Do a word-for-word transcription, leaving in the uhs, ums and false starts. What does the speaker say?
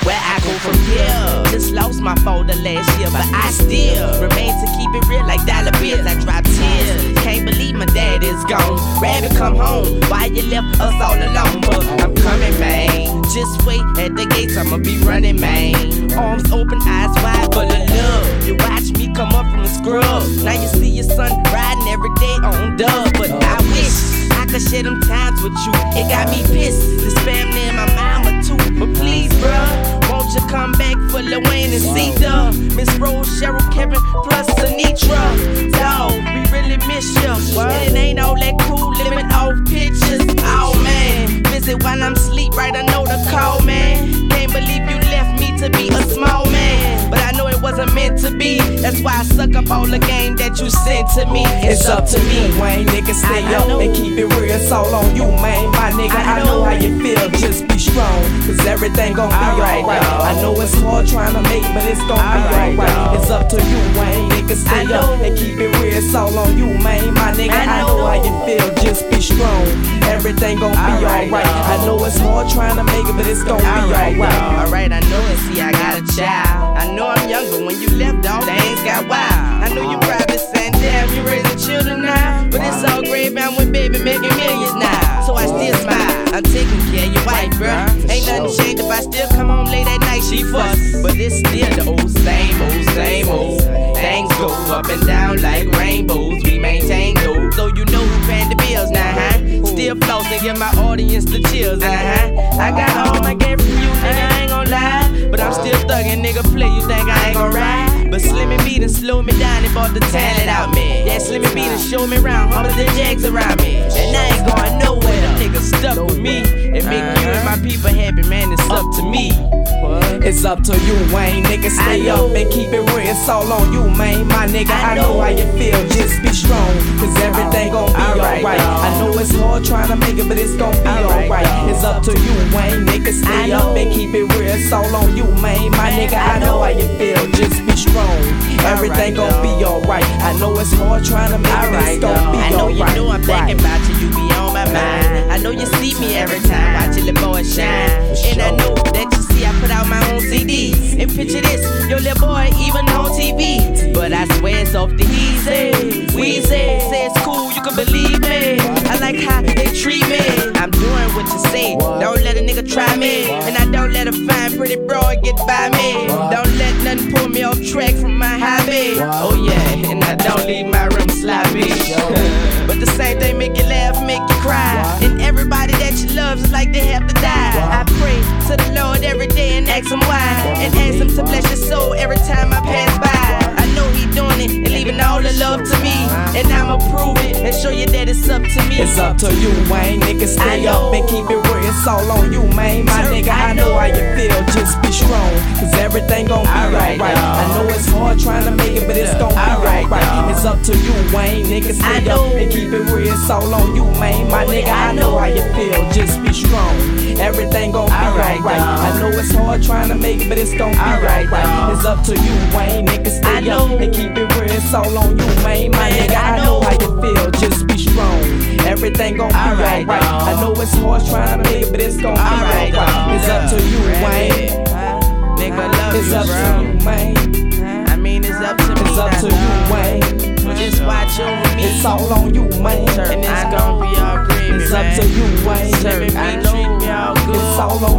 where I go from here. Just lost my folder last year, but I still remain to keep it real like dollar bills. I drop tears, can't believe my dad is gone. Rabbit, come home, why you left us all alone? But I'm coming, man. Just wait at the gates, I'ma be running, man. Arms open, eyes wide, full of love. You watch me come up from the scrub. Now you see your son riding every day on dub. But I wish I could share them times with you. It got me pissed, this family and my mama too. But please, bruh, won't you come back for Lil Wayne and C-Dub, Miss Rose, Cheryl, Kevin, plus Anitra. Dawg, we really miss you. And it ain't all that cool living off pictures. Oh man, visit while I'm asleep, right? I know the call, man. Can't believe you left me to be a small man, but I know it wasn't meant to be. That's why I suck up all the game that you sent to me. It's, it's up to me, Wayne, nigga, stay up and keep it real. It's all on you, man, my nigga. I know, I know how you feel, just be strong, cause everything gon' be alright. All right. I know it's hard trying to make, but it's gon' all be alright. Right. It's up to you, Wayne, nigga, stay up and keep it real. It's all on you, man, my nigga. I know, I know how you feel, just be strong. Everything gon' be alright. Right. I know it's hard trying to make it, but it's gon' all be alright. Right. Alright, I know it. See, I got a child. I know I'm young, but when you left, all things got wild. I know you probably saying, damn, you raising children now, but it's all great, man, with baby making millions now. So I still smile. I'm taking care of your wife, bruh. Ain't nothing changed if I still come home late at night. She fuss, but it's still the old same old, same old. Things go up and down like rainbows. We maintain those, so you know who paying the bills now, huh? Still flossing, give my audience the chills, uh huh. I got all my game from you, nigga, I ain't gon' lie. But I'm still thuggin', nigga, play, you think I ain't gon' ride? But Slimmy B done slow me down and bought the talent out me. Yeah, Slimmy B done show me round, hummers and jacks around me. And I ain't going nowhere, them niggas stuck with me. And make you and my people happy, man, it's up to me. It's up to you, Wayne, nigga, stay up and keep it real. It's all on you, man, my nigga. I know how you feel, just be strong, cause everything gon' be alright. I know it's hard trying to make it, but it's gon' be alright. It's up to you, Wayne, nigga, stay up and keep it real. It's all on you, man, my nigga. I know how you feel, just be strong. Everything gon' be alright. I know it's hard trying to make it, but it's gon' be alright. I know you know I'm thinking about you, you be on my mind. I know you see me every time, watch your little boy shine. And I know that you see I put out my own C Ds. And picture this, your little boy even on T V. But I swear it's off the easy. Weezy, say it's cool, you can believe me. I like how they treat me. I'm doing what you say, don't let a nigga try me. And I don't let a fine pretty broad get by me. Don't let nothing pull me off track from my hobby. Oh yeah, and I don't leave my room sloppy. But the same thing make you laugh, make you cry. And everybody that you love is like they have to die. I pray to the Lord every day and ask him why. And ask him to bless your soul every time I pass by. I know he doing it and leaving all the love to me. And I'ma prove it and show you that it's up to me. It's up to you, Wayne, nigga, stay up and keep it real. It's all on you, man, my nigga. I know how you feel, just be strong, cause everything gon' be alright. I know it's hard trying to make it, but it's gon' be alright. It's up to you, Wayne, nigga, stay up and keep it real. It's all on you, man, my nigga. I know how you feel, just be strong. Everything gon' be alright. I know it's hard trying to make it, but it's gon' be alright. It's up to you, Wayne, nigga, stay up and keep it real. It's all on you, man, my nigga. I know how you feel, just be strong. Everything gon' be alright. I know it's hard trying to make it, but it's gon' be alright. It's up to you, Wayne. Nigga, love it's you, up bro. To you, man. I mean, it's up to me. It's up to you, Wayne. Just watch over me. It's all on you, man. And it's gon' be all great. It's up to you, Wayne. Let me treat me all good. It's all on